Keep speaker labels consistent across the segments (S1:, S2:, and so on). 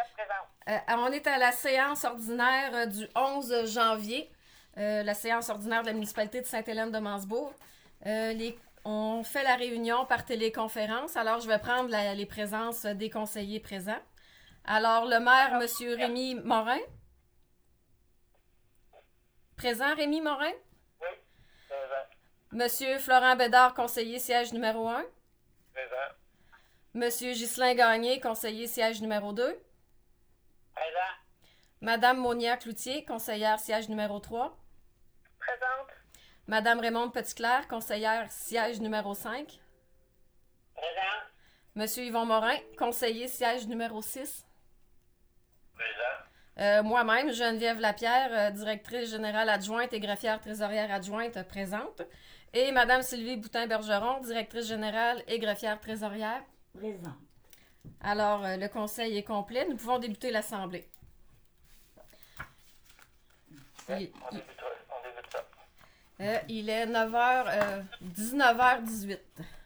S1: On est à la séance ordinaire du 11 janvier, la séance ordinaire de la municipalité de Sainte-Hélène-de-Mansbourg. On fait la réunion par téléconférence, alors je vais prendre les présences des conseillers présents. Alors, le maire, M. Rémi Morin. Présent, Rémi Morin?
S2: Oui, présent.
S1: Monsieur Florent Bédard, conseiller siège numéro 1.
S2: Présent.
S1: Monsieur Ghislain Gagné, conseiller siège numéro 2.
S2: Présent.
S1: Madame Monia Cloutier, conseillère siège numéro 3.
S3: Présente.
S1: Madame Raymonde Petitclerc, conseillère siège numéro 5.
S2: Présent.
S1: Monsieur Yvon Morin, conseiller siège numéro 6.
S2: Présent.
S1: Moi-même, Geneviève Lapierre, directrice générale adjointe et greffière trésorière adjointe, présente. Et Madame Sylvie Boutin-Bergeron, directrice générale et greffière trésorière.
S4: Présent.
S1: Alors, le conseil est complet. Nous pouvons débuter l'assemblée.
S2: On débute ça.
S1: Il est 9h, 19h18.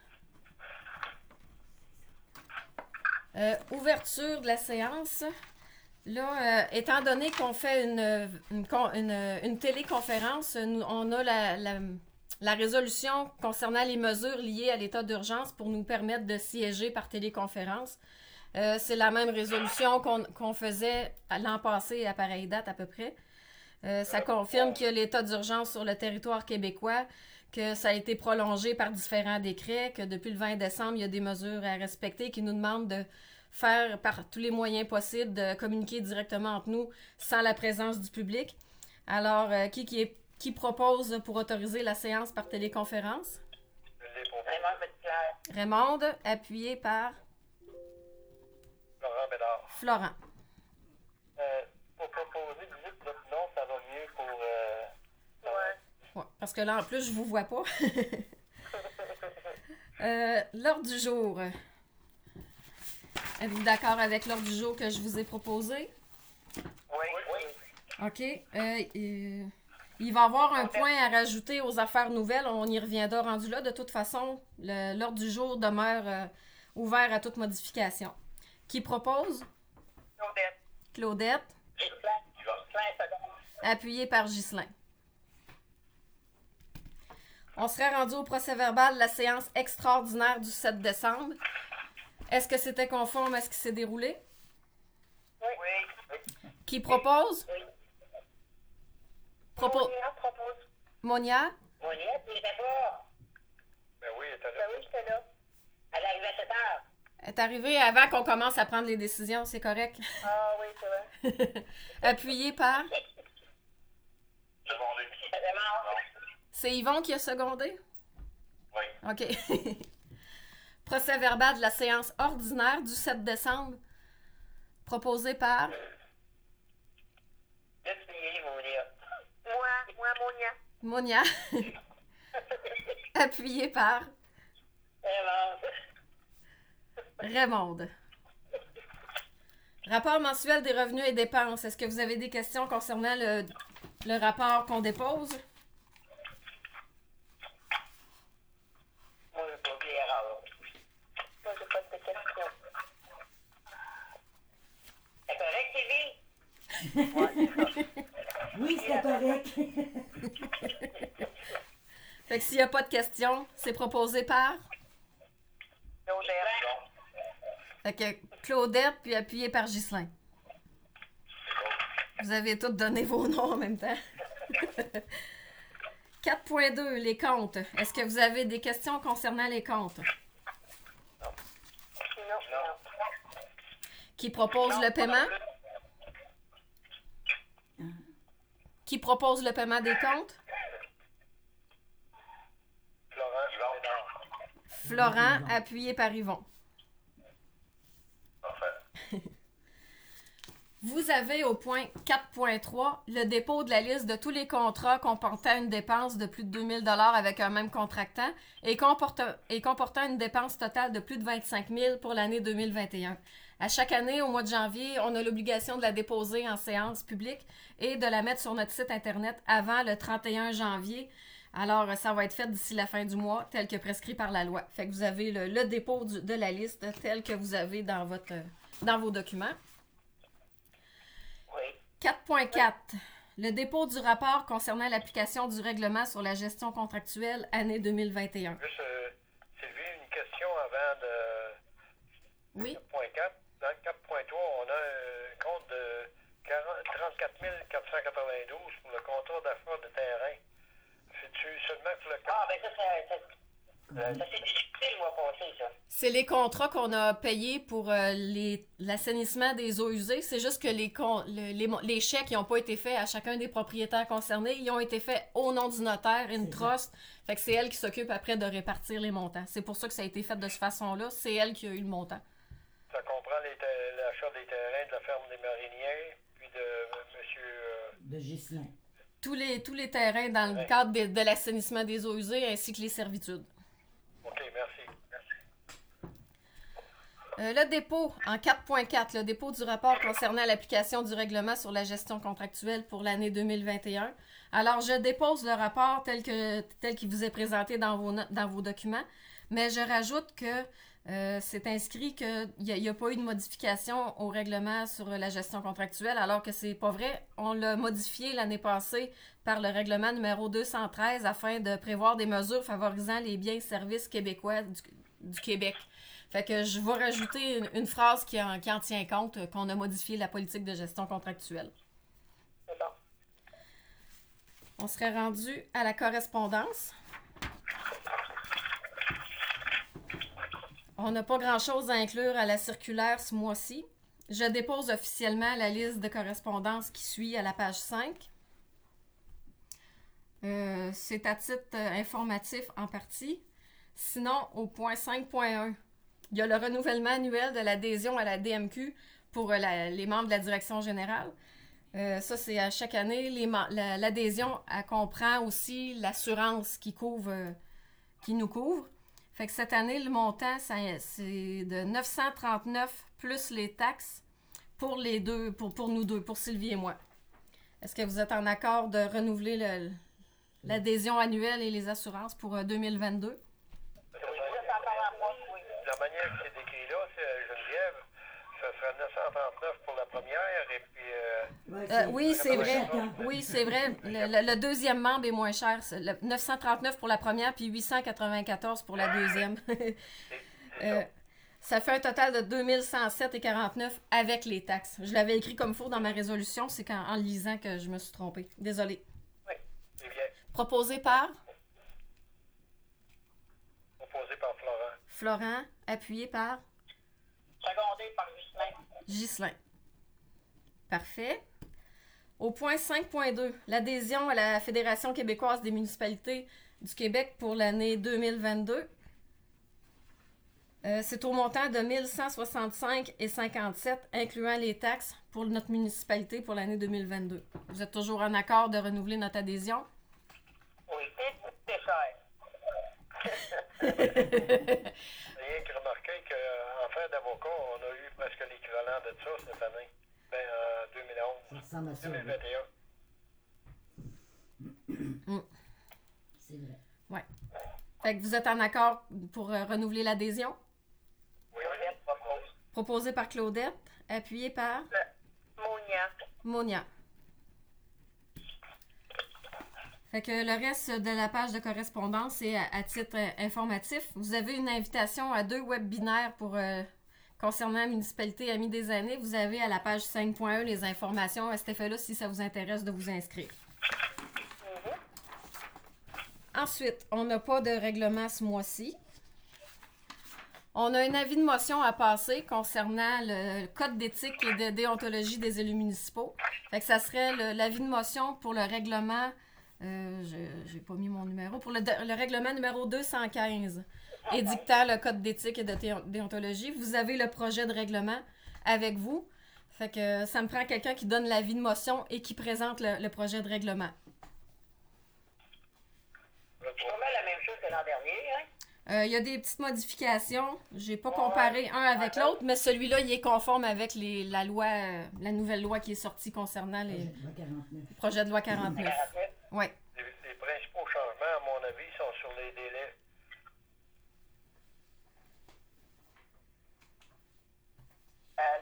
S1: Ouverture de la séance. Là, étant donné qu'on fait une téléconférence, on a la résolution concernant les mesures liées à l'état d'urgence pour nous permettre de siéger par téléconférence. C'est la même résolution qu'on faisait l'an passé à pareille date à peu près. Ça confirme qu'il y a l'état d'urgence sur le territoire québécois, que ça a été prolongé par différents décrets, que depuis le 20 décembre, il y a des mesures à respecter qui nous demandent de faire par tous les moyens possibles de communiquer directement entre nous sans la présence du public. Alors, qui propose pour autoriser la séance par téléconférence?
S2: Raymond Petitclerc.
S1: Raymonde, appuyé par
S2: Florent Bédard.
S1: Florent.
S2: Pour proposer, dites votre nom, ça va mieux pour...
S1: Ouais, parce que là, en plus, je vous vois pas. L'ordre du jour. Êtes-vous d'accord avec l'ordre du jour que je vous ai proposé?
S2: Oui.
S1: OK. Il va y avoir un point à rajouter aux affaires nouvelles. On y reviendra rendu là. De toute façon, l'ordre du jour demeure ouvert à toute modification. Qui propose?
S3: Claudette.
S1: Claudette. Appuyé par Ghislain. On serait rendu au procès-verbal de la séance extraordinaire du 7 décembre. Est-ce que c'était conforme à ce qui s'est déroulé?
S2: Oui.
S1: Qui propose?
S2: Oui.
S3: Monia propose.
S1: Monia?
S2: Monia, tu étais pas? Ben oui, elle était là.
S3: Ben oui, j'étais là.
S2: Elle est arrivée à 7 heures.
S1: Elle est arrivée avant qu'on commence à prendre les décisions, c'est correct.
S3: Ah oui, c'est vrai.
S1: Appuyé par?
S2: Secondé.
S1: C'est Yvon qui a secondé?
S2: Oui.
S1: OK. Procès verbal de la séance ordinaire du 7 décembre, proposé par?
S2: Qu'est-ce qu'il y a, Monia?
S3: Moi, Monia.
S1: Monia. Appuyé par? Raymonde. Rapport mensuel des revenus et dépenses. Est-ce que vous avez des questions concernant le rapport qu'on dépose?
S2: Moi, j'ai pas oublié l'erreur.
S3: Moi, j'ai pas de questions.
S2: C'est correct, Sylvie?
S4: Oui, c'est correct.
S1: Fait que s'il n'y a pas de questions, c'est proposé par?
S3: Claudette.
S1: Fait que Claudette, puis appuyé par Ghislain. Vous avez toutes donné vos noms en même temps. 4.2, les comptes. Est-ce que vous avez des questions concernant les comptes?
S3: Non.
S1: Qui propose le paiement? Qui propose le paiement des comptes? Florent, appuyé par Yvon.
S2: Parfait.
S1: Vous avez au point 4.3 le dépôt de la liste de tous les contrats comportant une dépense de plus de 2000 $ avec un même contractant et comportant une dépense totale de plus de 25 000 pour l'année 2021. À chaque année, au mois de janvier, on a l'obligation de la déposer en séance publique et de la mettre sur notre site Internet avant le 31 janvier. Alors, ça va être fait d'ici la fin du mois, tel que prescrit par la loi. Fait que vous avez le dépôt de la liste tel que vous avez dans vos documents. 4.4. Le dépôt du rapport concernant l'application du règlement sur la gestion contractuelle année 2021.
S5: Juste, Sylvie, une question avant de
S1: Oui.
S5: 4.4. Dans le 4.3, on a un compte de 34 492 pour le contrat d'achat de terrain. C'est-tu seulement pour le
S2: Ah, ben ça s'est discuté le mois passé, ça.
S1: C'est les contrats qu'on a payés pour l'assainissement des eaux usées. C'est juste que les chèques n'ont pas été faits à chacun des propriétaires concernés. Ils ont été faits au nom du notaire, une trust. Fait que c'est elle qui s'occupe après de répartir les montants. C'est pour ça que ça a été fait de cette façon-là. C'est elle qui a eu le montant.
S5: Ça comprend l'achat des terrains de la ferme des Mariniers, puis de monsieur...
S4: De Ghislain.
S1: Tous les terrains dans le cadre de l'assainissement des eaux usées ainsi que les servitudes.
S5: OK, merci.
S1: Le dépôt, en 4.4, le dépôt du rapport concernant l'application du règlement sur la gestion contractuelle pour l'année 2021. Alors, je dépose le rapport tel qu'il vous est présenté dans vos documents, mais je rajoute que c'est inscrit qu'il n'y a pas eu de modification au règlement sur la gestion contractuelle, alors que c'est pas vrai. On l'a modifié l'année passée par le règlement numéro 213 afin de prévoir des mesures favorisant les biens et services québécois du Québec. Fait que je vais rajouter une phrase qui en tient compte, qu'on a modifié la politique de gestion contractuelle.
S2: C'est bon.
S1: On serait rendu à la correspondance. On n'a pas grand-chose à inclure à la circulaire ce mois-ci. Je dépose officiellement la liste de correspondance qui suit à la page 5. C'est à titre informatif en partie. Sinon, au point 5.1, il y a le renouvellement annuel de l'adhésion à la DMQ pour les membres de la direction générale. Ça, c'est à chaque année. L'adhésion, elle comprend aussi l'assurance qui nous couvre. Fait que cette année, le montant, c'est de 939 plus les taxes pour les deux, pour nous deux, pour Sylvie et moi. Est-ce que vous êtes en accord de renouveler l'adhésion annuelle et les assurances pour 2022?
S5: La manière que c'est décrit là, c'est Geneviève, ça sera 939 pour la première et puis...
S1: Oui, c'est vrai. Oui, c'est vrai. Le deuxième membre est moins cher. 939 pour la première, puis 894 pour la deuxième. Ça fait un total de 2107,49 avec les taxes. Je l'avais écrit comme faux dans ma résolution. C'est en le lisant que je me suis trompée. Désolée.
S5: Oui, c'est bien.
S1: Proposé par?
S5: Proposé par Florent.
S1: Florent, appuyé par?
S2: Secondé par Ghislain.
S1: Ghislain. Parfait. Au point 5.2, l'adhésion à la Fédération québécoise des municipalités du Québec pour l'année 2022. C'est au montant de 1165,57, incluant les taxes pour notre municipalité pour l'année 2022. Vous êtes toujours en accord de renouveler notre adhésion?
S2: Oui, c'est cher.
S5: Rien que remarquer qu'en fait d'avocat, on a eu presque l'équivalent de ça cette année. Ben, en 2011.
S4: Ça ressemble à ça.
S5: 2021.
S4: C'est vrai.
S1: Ouais. Fait que vous êtes en accord pour renouveler l'adhésion?
S5: Oui, on propose.
S1: Proposé par Claudette, appuyé par
S3: Monia.
S1: Monia. Fait que le reste de la page de correspondance est à titre informatif. Vous avez une invitation à 2 webinaires pour concernant la municipalité Amis des années. Vous avez à la page 5.1 les informations à cet effet-là si ça vous intéresse de vous inscrire. Ensuite, on n'a pas de règlement ce mois-ci. On a un avis de motion à passer concernant le code d'éthique et de déontologie des élus municipaux. Fait que ça serait l'avis de motion pour le règlement... j'ai pas mis mon numéro. Pour le règlement numéro 215, édictant le code d'éthique et de déontologie. Vous avez le projet de règlement avec vous. Fait que ça me prend quelqu'un qui donne l'avis de motion et qui présente le projet de règlement.
S2: C'est pas mal la même chose que l'an dernier, hein?
S1: Il y a des petites modifications. J'ai pas comparé un avec l'autre, mais celui-là, il est conforme avec la nouvelle loi qui est sortie concernant les projets de loi 49. Oui.
S5: Les principaux changements, à mon avis, sont sur les délais.
S2: Allô?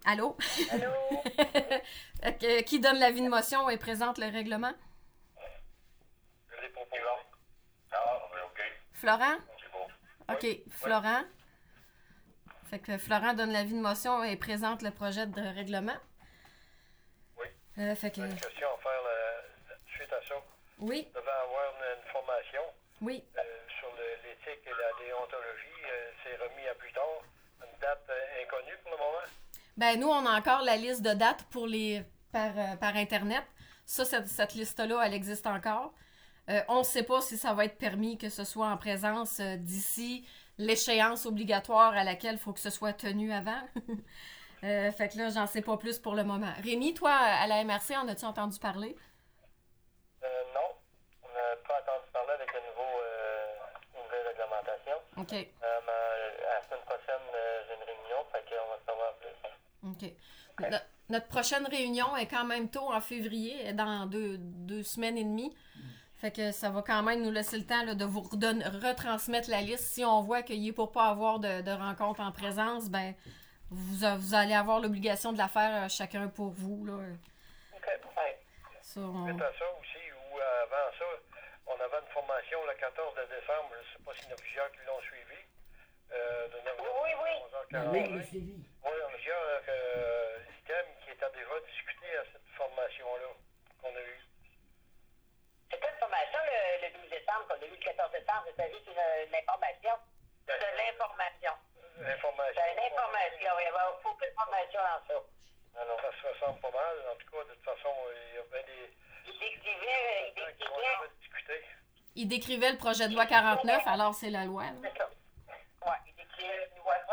S1: Allô?
S3: Allô?
S1: Qui donne l'avis de motion et présente le règlement?
S5: Je l'ai proposé.
S2: OK.
S1: Florent?
S2: C'est bon.
S1: OK, Florent. Fait que Florent donne l'avis de motion et présente le projet de règlement.
S5: Oui.
S1: Fait que...
S5: J'ai une question à faire suite à ça.
S1: Oui,
S5: Vous devez avoir une formation
S1: oui.
S5: sur l'éthique et la déontologie. C'est remis à plus tard. Une date inconnue pour le moment.
S1: Ben nous, on a encore la liste de dates pour par Internet. Ça, cette liste-là, elle existe encore. On ne sait pas si ça va être permis que ce soit en présence d'ici l'échéance obligatoire à laquelle il faut que ce soit tenu avant. Fait que là, j'en sais pas plus pour le moment. Rémi, toi, à la MRC, en as-tu entendu parler?
S2: Non, on n'a pas entendu parler avec la nouvelle réglementation.
S1: OK.
S2: Mais la semaine prochaine, j'ai une réunion, fait qu'on va savoir plus.
S1: OK. Notre prochaine réunion est quand même tôt en février, elle est dans deux semaines et demie. Fait que ça va quand même nous laisser le temps là, de vous retransmettre la liste. Si on voit qu'il est pour pas avoir de rencontre en présence, ben vous allez avoir l'obligation de la faire chacun pour vous. Là.
S2: OK, ouais.
S1: Ça,
S5: Suite à ça aussi, ou avant ça, on avait une formation le 14 de décembre. Je ne sais pas s'il y en a plusieurs qui l'ont suivi. De 9h
S3: Oui, oui.
S4: Ah
S5: 11h45.
S4: oui, je l'ai suivi.
S5: Oui, il y a plusieurs items qui étaient déjà discutés à cette formation-là qu'on a eue.
S3: C'était une formation le 12 décembre, qu'on a eu le 14 décembre. Vous savez, c'est une information. De l'information.
S5: Information.
S3: C'est une information. Il y avait beaucoup d'informations dans ça.
S5: Alors, ça se ressemble pas mal. En tout cas, de toute façon, il y avait des
S3: Il décrivait,
S5: qui ont déjà discuté.
S1: il décrivait le projet de loi 49, alors c'est la loi. Là.
S3: c'est ça. Ouais, il décrivait,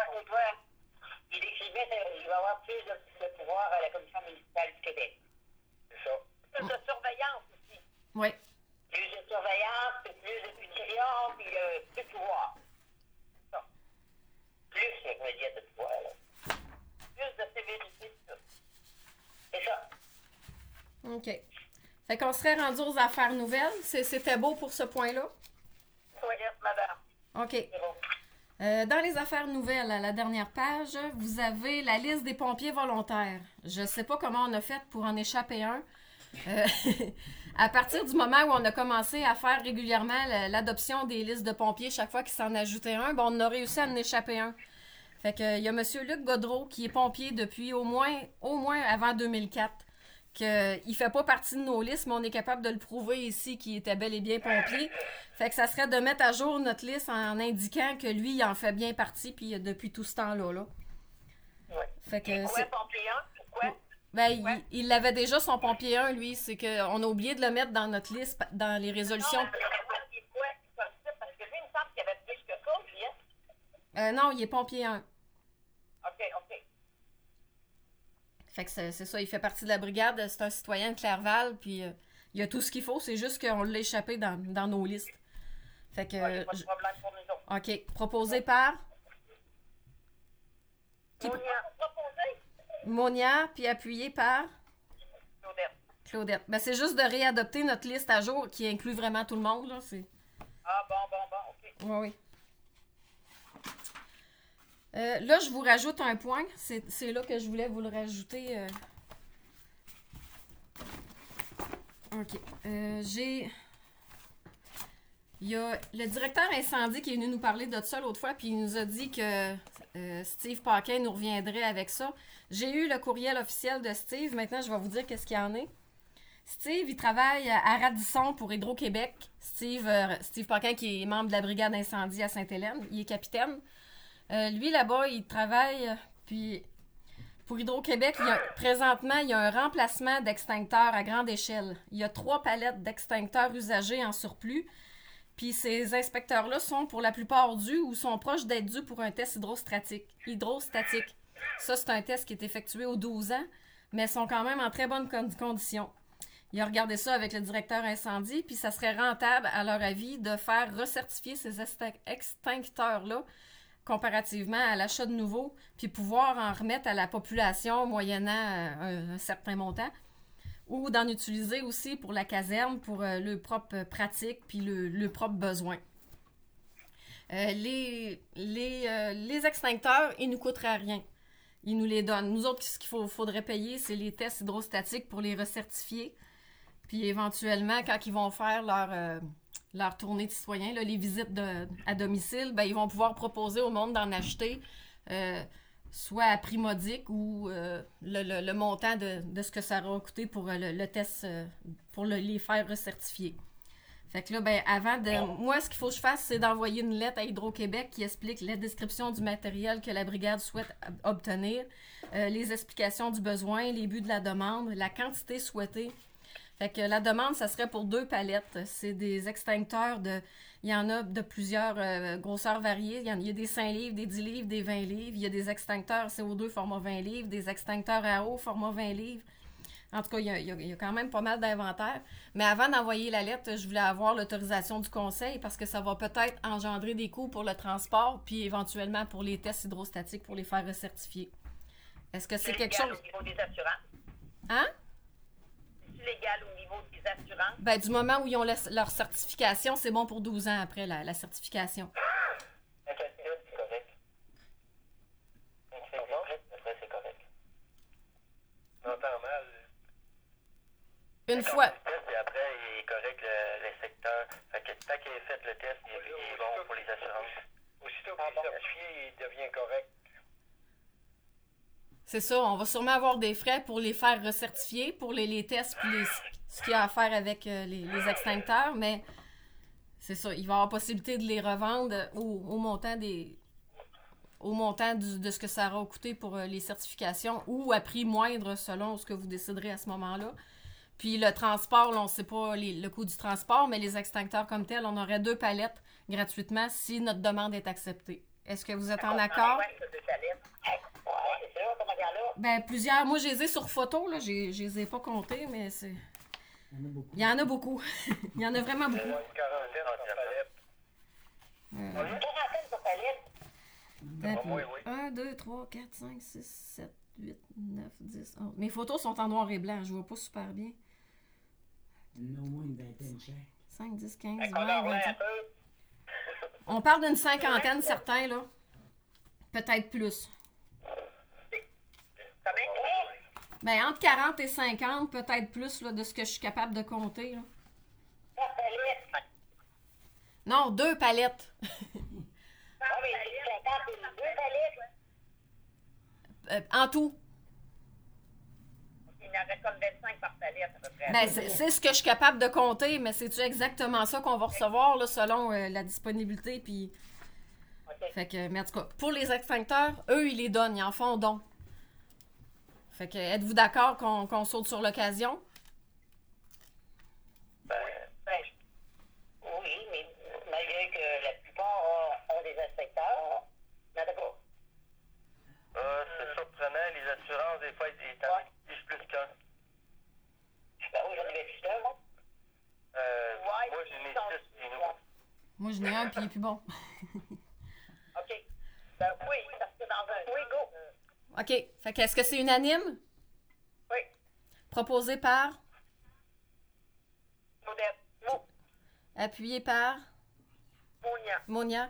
S3: il va y avoir plus de pouvoir à la Commission municipale du Québec.
S5: C'est ça.
S3: Plus de surveillance aussi.
S1: Oui.
S3: Plus de surveillance, puis plus de punition, puis plus de pouvoir. Ça. Plus, je veux dire, de pouvoir, là. Plus de sévérité, tout ça. C'est ça.
S1: OK. Fait qu'on serait rendu aux affaires nouvelles. C'était beau pour ce point-là.
S3: Soyez, madame.
S1: OK.
S3: C'est bon.
S1: Dans les affaires nouvelles, à la dernière page, vous avez la liste des pompiers volontaires. Je ne sais pas comment on a fait pour en échapper un. À partir du moment où on a commencé à faire régulièrement l'adoption des listes de pompiers, chaque fois qu'il s'en ajoutait un, ben on a réussi à en échapper un. Fait que il y a M. Luc Godreau qui est pompier depuis au moins avant 2004. Il fait pas partie de nos listes, mais on est capable de le prouver ici qu'il était bel et bien pompier. Fait que ça serait de mettre à jour notre liste en indiquant que lui, il en fait bien partie puis depuis tout ce temps-là. Là.
S3: Ouais.
S1: Fait que
S3: Pourquoi pompier 1? Pourquoi?
S1: ben, il avait déjà son pompier 1, lui. C'est qu'on a oublié de le mettre dans notre liste, dans les résolutions.
S3: Non, mais pourquoi? Parce que lui, il me semble qu'il y avait plus que ça, lui, hein?
S1: Non, il est pompier 1.
S3: OK.
S1: Fait que c'est ça, il fait partie de la brigade. C'est un citoyen de Clerval, puis il y a tout ce qu'il faut. C'est juste qu'on l'a échappé dans nos listes. Fait que...
S3: Ouais, pas de problème pour nous autres.
S1: OK. Proposé par...
S3: Monia. Proposé?
S1: Monia, puis appuyé par...
S3: Claudette.
S1: Claudette. Ben, c'est juste de réadopter notre liste à jour qui inclut vraiment tout le monde, là.
S3: Ah, bon, OK.
S1: Oui, oui. Là, je vous rajoute un point. C'est là que je voulais vous le rajouter. OK. Il y a le directeur incendie qui est venu nous parler de ça l'autre fois, puis il nous a dit que Steve Paquin nous reviendrait avec ça. J'ai eu le courriel officiel de Steve. Maintenant, je vais vous dire qu'est-ce qu'il y en est. Steve, il travaille à Radisson pour Hydro-Québec. Steve Paquin, qui est membre de la brigade incendie à Sainte-Hélène. Il est capitaine. Lui, là-bas, il travaille, puis pour Hydro-Québec, présentement, il y a un remplacement d'extincteurs à grande échelle. Il y a 3 palettes d'extincteurs usagés en surplus, puis ces inspecteurs-là sont pour la plupart dus ou sont proches d'être dus pour un test hydrostatique. Ça, c'est un test qui est effectué aux 12 ans, mais sont quand même en très bonne condition. Il a regardé ça avec le directeur incendie, puis ça serait rentable, à leur avis, de faire recertifier ces extincteurs-là comparativement à l'achat de nouveaux, puis pouvoir en remettre à la population moyennant un certain montant, ou d'en utiliser aussi pour la caserne, pour le propre pratique, puis le propre besoin. Les extincteurs, ils ne nous coûteraient rien. ils nous les donnent. Nous autres, ce faudrait payer, c'est les tests hydrostatiques pour les recertifier. Puis éventuellement, quand ils vont faire leur tournée de citoyens, là, les visites à domicile, ben, ils vont pouvoir proposer au monde d'en acheter soit à prix modique ou le montant de ce que ça aura coûté pour le test, pour les faire recertifier. Fait que là, ben, moi, ce qu'il faut que je fasse, c'est d'envoyer une lettre à Hydro-Québec qui explique la description du matériel que la brigade souhaite obtenir, les explications du besoin, les buts de la demande, la quantité souhaitée. Fait que la demande, ça serait pour 2 palettes. C'est des extincteurs il y en a de plusieurs grosseurs variées. Il y a des 5 livres, des 10 livres, des 20 livres. Il y a des extincteurs CO2 format 20 livres, des extincteurs à eau format 20 livres. En tout cas, il y a quand même pas mal d'inventaire. Mais avant d'envoyer la lettre, je voulais avoir l'autorisation du conseil parce que ça va peut-être engendrer des coûts pour le transport puis éventuellement pour les tests hydrostatiques pour les faire recertifier. Est-ce que c'est quelque chose...
S3: au niveau des assurances?
S1: Hein?
S3: C'est légal au niveau des assurances?
S1: Ben, du moment où ils ont leur certification, c'est bon pour 12 ans après la certification.
S2: Avec un pilote, c'est correct. Quand tu fais des frais, après, c'est correct.
S5: On entend mal.
S1: Une fois...
S2: Le test, et après, il est correct, le secteur. Fait que tant qu'il ait fait le test, il est bon pour les assurances.
S5: Aussitôt qu'il est certifié, il devient correct.
S1: C'est ça, on va sûrement avoir des frais pour les faire recertifier, pour les tests, puis ce qu'il y a à faire avec les extincteurs, mais c'est ça, il va y avoir possibilité de les revendre au montant de ce que ça aura coûté pour les certifications ou à prix moindre selon ce que vous déciderez à ce moment-là. Puis le transport, là, on ne sait pas le coût du transport, mais les extincteurs comme tels, on aurait 2 palettes gratuitement si notre demande est acceptée. Est-ce que vous êtes en accord?
S3: Ouais, ça, c'est salette. Ouais, c'est ça, comment dire là?
S1: Ben, plusieurs. Moi, je les ai sur photo, là. Je les ai pas comptés, mais c'est...
S4: Il y en a beaucoup.
S1: Il y en a beaucoup. Il y en a vraiment beaucoup.
S5: Une quarantaine en palette.
S3: Une quarantaine sur palette.
S5: Oui, oui.
S1: 1, 2, 3, 4, 5, 6, 7, 8, 9, 10, 11. Mes photos sont en noir et blanc. Je vois pas super bien.
S4: Il y en a au moins une vingtaine chaque.
S1: 5, 10, 15,
S3: Fait
S1: 20,
S3: qu'on en voit
S1: 25.
S3: un peu.
S1: On parle d'une cinquantaine, certains, là. Peut-être plus.
S3: Combien?
S1: Ben, entre 40 et 50, peut-être plus, là, de ce que je suis capable de compter, là.
S3: Par palette.
S1: Non, 2 palettes.
S3: Ah, mais c'est 50 et 2 palettes.
S1: En tout.
S3: Il y en aurait comme 25 par palette, à peu près.
S1: Ben, c'est ce que je suis capable de compter, mais c'est-tu exactement ça qu'on va recevoir, là, selon la disponibilité, puis...
S3: OK.
S1: Fait que, mais en tout cas, pour les extincteurs, eux, ils les donnent, ils en font don. Fait que, êtes-vous d'accord qu'on saute sur l'occasion?
S3: Ben, oui, mais malgré que la plupart ont des inspecteurs, il n'y en a pas.
S2: C'est surprenant, les assurances, des fois, ils t'en exigent plus qu'un.
S3: Ben oui, j'en avais plus qu'un, moi.
S2: Moi, j'en ai 6 chez nous.
S1: Moi, j'en ai un, puis il est plus bon.
S3: OK. Ben oui, parce que dans un... Oui, go.
S1: OK. Fait que, est-ce que c'est unanime?
S3: Oui.
S1: Proposé par?
S3: Modeste. Mou.
S1: Appuyé par?
S3: Monia.
S1: Monia?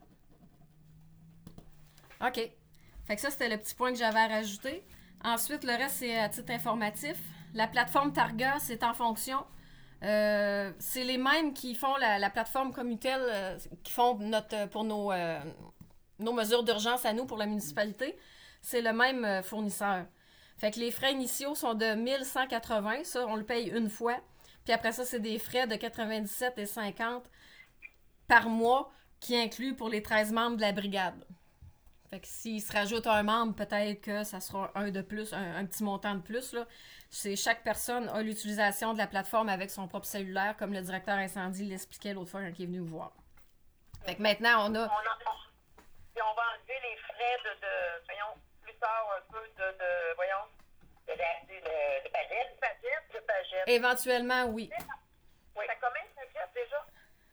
S1: OK. Fait que ça, c'était le petit point que j'avais à rajouter. Ensuite, le reste, c'est à titre informatif. La plateforme Targa, c'est en fonction. C'est les mêmes qui font la plateforme Commutel, qui font pour nos mesures d'urgence à nous, pour la municipalité. C'est le même fournisseur. Fait que les frais initiaux sont de 1180. Ça, on le paye une fois. Puis après ça, c'est des frais de 97,50 par mois qui incluent pour les 13 membres de la brigade. Fait que s'il se rajoute un membre, peut-être que ça sera un de plus, un petit montant de plus, là. Chaque personne a l'utilisation de la plateforme avec son propre cellulaire, comme le directeur incendie l'expliquait l'autre fois quand il est venu vous voir. Fait que maintenant, on a...
S3: Puis on va enlever les frais voyons, plus tard un peu voyons, de pagette. De pagette.
S1: Éventuellement, oui.
S3: Oui. Ça combien ça fait déjà?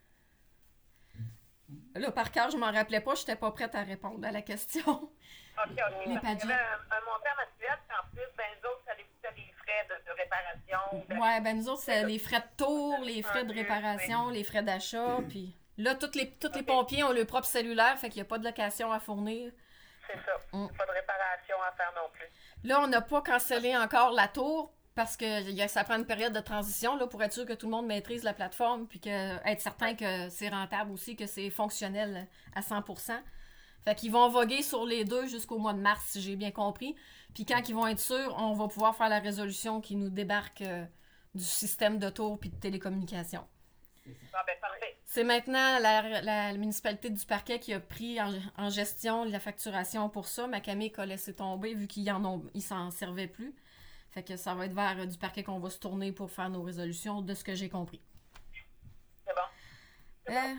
S1: Là, par cœur, je m'en rappelais pas, j'étais pas prête à répondre à la question.
S3: OK.
S1: Les
S3: Parce qu'il y
S1: pagettes.
S3: avait un montant mensuel, puis en plus, ben, nous autres, ça les coûtait des frais de réparation.
S1: Ouais, ben nous autres, c'est les frais de tour, les frais de réparation, les frais d'achat, puis là, tous les pompiers ont leur propre cellulaire, fait qu'il n'y a pas de location à fournir.
S3: C'est ça. Pas de réparation à en faire non plus.
S1: Là, on n'a pas cancellé encore la tour parce que ça prend une période de transition là, pour être sûr que tout le monde maîtrise la plateforme puis être certain que c'est rentable aussi, que c'est fonctionnel à 100%. Fait qu'ils vont voguer sur les deux jusqu'au mois de mars, si j'ai bien compris. Puis quand ils vont être sûrs, on va pouvoir faire la résolution qui nous débarque du système de tour puis de télécommunication.
S3: Ah, ben, parfait.
S1: C'est maintenant la municipalité du Parquet qui a pris en gestion la facturation pour ça. Macamic a laissé tomber vu qu'ils s'en servaient plus. Fait que ça va être vers du Parquet qu'on va se tourner pour faire nos résolutions, de ce que j'ai compris.
S3: C'est bon.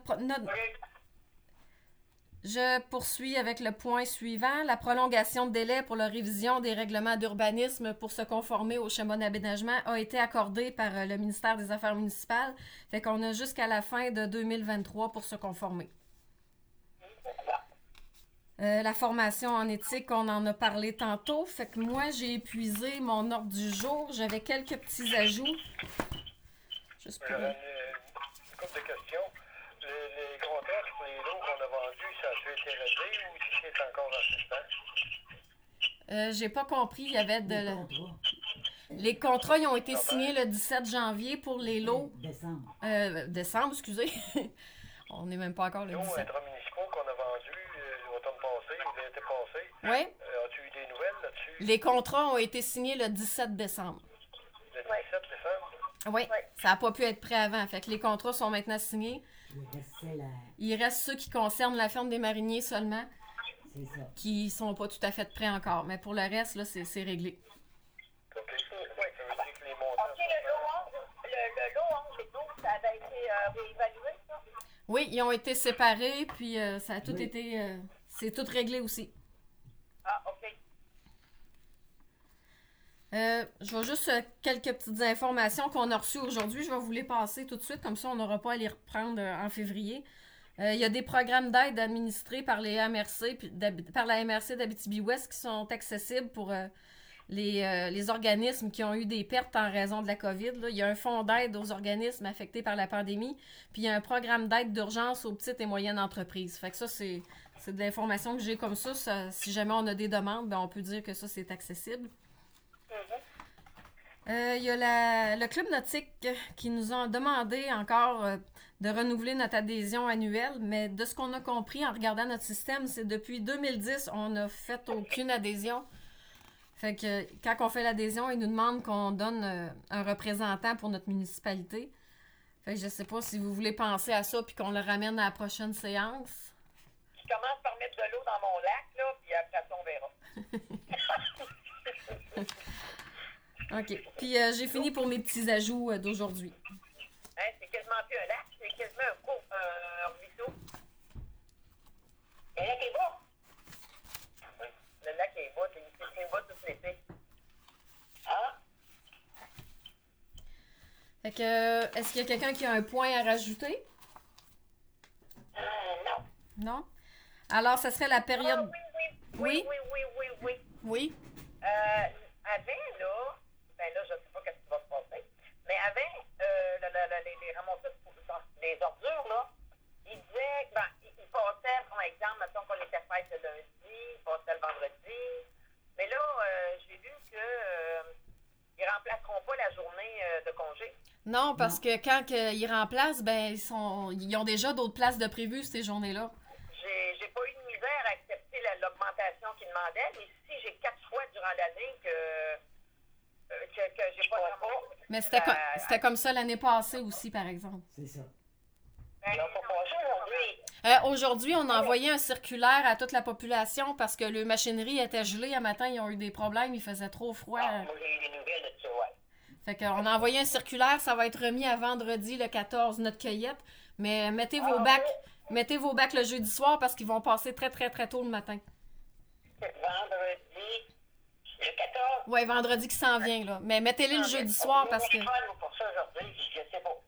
S1: Je poursuis avec le point suivant. La prolongation de délai pour la révision des règlements d'urbanisme pour se conformer au schéma d'aménagement a été accordée par le ministère des Affaires municipales. Fait qu'on a jusqu'à la fin de 2023 pour se conformer. La formation en éthique, on en a parlé tantôt. Fait que moi, j'ai épuisé mon ordre du jour. J'avais quelques petits ajouts. Juste pour...
S5: J'aurais une couple de questions. Les contrats pour les lots qu'on a vendus, ça a été réglé ou c'est encore en suspens?
S1: J'ai pas compris. Il y avait
S4: Les contrats.
S1: Les contrats, ils ont été signés le 17 janvier pour les lots.
S4: Décembre.
S1: Décembre, excusez. On n'est même pas encore le
S5: Lots
S1: 17.
S5: intramunicipaux qu'on a vendus l'automne passé ou l'été passé.
S1: Oui.
S5: As-tu eu des nouvelles là-dessus?
S1: Les contrats ont été signés le 17 décembre.
S5: Le 17 décembre?
S1: Oui. Ça n'a pas pu être prêt avant. Fait que les contrats sont maintenant signés. Il reste ceux qui concernent la ferme des mariniers seulement,
S4: C'est ça.
S1: qui sont pas tout à fait prêts encore. Mais pour le reste, là, c'est réglé.
S5: OK. Ça veut dire que les montants
S3: OK, le lot 11 et 12, ça avait été réévalué, ça?
S1: Oui, ils ont été séparés, puis ça a tout été... c'est tout réglé aussi.
S3: Ah, OK.
S1: Je vais juste quelques petites informations qu'on a reçues aujourd'hui. Je vais vous les passer tout de suite, comme ça on n'aura pas à les reprendre en février. Il y a des programmes d'aide administrés par les MRC, par la MRC d'Abitibi-Ouest qui sont accessibles pour les organismes qui ont eu des pertes en raison de la COVID. Là. Il y a un fonds d'aide aux organismes affectés par la pandémie, puis il y a un programme d'aide d'urgence aux petites et moyennes entreprises. Fait que ça, c'est de l'information que j'ai comme ça. Si jamais on a des demandes, ben on peut dire que ça, c'est accessible. Il y a le Club nautique qui nous a demandé encore de renouveler notre adhésion annuelle, mais de ce qu'on a compris en regardant notre système, c'est depuis 2010, on n'a fait aucune adhésion. Fait que quand on fait l'adhésion, ils nous demandent qu'on donne un représentant pour notre municipalité. Fait que je sais pas si vous voulez penser à ça puis qu'on le ramène à la prochaine séance.
S3: Je commence par mettre de l'eau dans mon lac, là, puis après ça, on verra.
S1: OK. Puis j'ai fini pour mes petits ajouts d'aujourd'hui.
S3: Hein, c'est quasiment plus un lac, c'est quasiment un ruisseau. Le lac est bas. Le lac est bas, c'est bas tout l'été. Ah?
S1: Fait que, est-ce qu'il y a quelqu'un qui a un point à rajouter?
S3: Non.
S1: Non? Alors, ce serait la période...
S3: Oui.
S1: Oui?
S3: Avant, là, ben là, je sais pas ce qui va se passer, mais avant, les ramasseurs, les ordures, là, ils disaient, ben, ils passaient, par exemple, mettons qu'on était fête le lundi, ils passaient le vendredi, mais là, j'ai vu qu'ils remplaceront pas la journée de congé.
S1: Non, parce que quand ils remplacent, ben, ils ont déjà d'autres places de prévues ces journées-là.
S3: J'ai pas eu de misère à accepter l'augmentation qu'ils demandaient, mais si j'ai 4 fois durant l'année que j'ai pas de ramasse.
S1: Mais c'était comme ça l'année passée aussi, par exemple.
S4: C'est ça.
S3: Ben, ils n'ont pas passé aujourd'hui.
S1: Aujourd'hui, on a envoyé un circulaire à toute la population parce que le machinerie était gelée. Un matin, ils ont eu des problèmes, il faisait trop froid.
S3: Moi, j'ai eu des nouvelles de ça, ouais.
S1: Fait qu'on a envoyé un circulaire, ça va être remis à vendredi le 14, notre cueillette. Mais mettez vos bacs le jeudi soir parce qu'ils vont passer très, très, très tôt le matin.
S3: Vendredi, le 14.
S1: Ouais, vendredi qui s'en vient, là. Mais mettez-les le jeudi soir parce que...
S3: Pour ça aujourd'hui, je sais pas.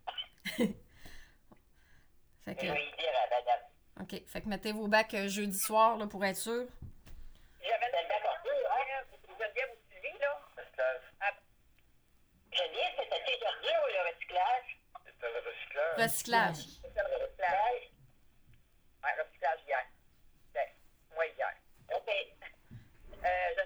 S1: Fait
S3: Je
S1: que...
S3: vais y dire à la dame.
S1: OK. Fait que mettez vos bacs jeudi soir, là, pour être sûr.
S3: J'avais le d'accord. Geneviève ou Sylvie, là. Geneviève, c'était tes ordures ou le recyclage?
S5: C'était le recyclage.
S1: Recyclage.
S3: C'était le recyclage. Ouais, recyclage hier. Moi, hier. OK. Je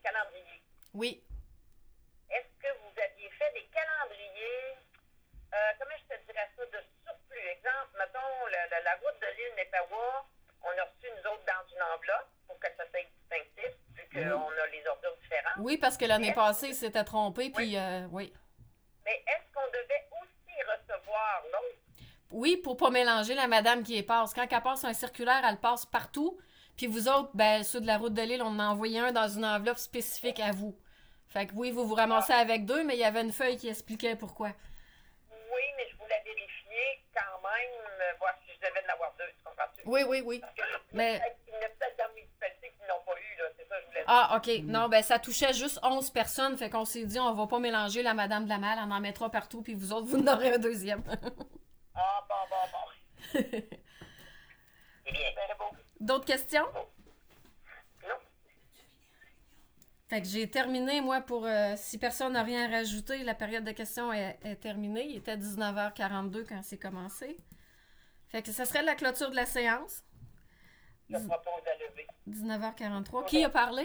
S3: calendriers.
S1: Oui.
S3: Est-ce que vous aviez fait des calendriers, comment je te dirais ça, de surplus? Exemple, mettons, la route de l'île Nepawa, on a reçu, nous autres, dans une enveloppe pour que ça soit distinctif, vu qu'on a les ordures différentes.
S1: Oui, parce que l'année passée, il s'était trompé, puis oui.
S3: Mais est-ce qu'on devait aussi recevoir l'autre?
S1: Oui, pour pas mélanger la madame qui est passe. Quand elle passe un circulaire, elle passe partout. Puis vous autres, ben, ceux de la route de l'île, on en a envoyé un dans une enveloppe spécifique à vous. Fait que oui, vous vous ramassez avec deux, mais il y avait une feuille qui expliquait pourquoi.
S3: Oui, mais je voulais vérifier quand même, voir si je devais en avoir deux, tu comprends-tu?
S1: Oui.
S3: Parce que
S1: Mais...
S3: il y en a peut-être dans mes municipalités qui n'ont pas eu, là, c'est ça que je voulais dire.
S1: Ah, OK. Non, ben ça touchait juste 11 personnes, fait qu'on s'est dit, on va pas mélanger la madame de la malle, on en mettra partout, puis vous autres, vous en aurez un deuxième.
S3: Ah, bon. C'est bien, c'est beau.
S1: D'autres questions?
S3: Non.
S1: Fait que j'ai terminé, moi, pour... si personne n'a rien à rajouter, la période de questions est terminée. Il était 19h42 quand c'est commencé. Fait que ça serait la clôture de la séance.
S3: Je propose à lever.
S1: 19h43. Qui a parlé?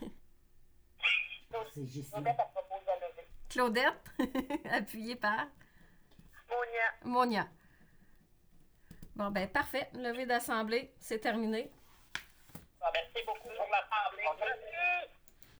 S4: C'est juste
S3: Claudette, elle propose à lever.
S1: Claudette, appuyée par
S3: Monia.
S1: Monia. Bon, ben parfait. Levée d'assemblée, c'est terminé.
S3: Merci beaucoup pour l'assemblée. Merci.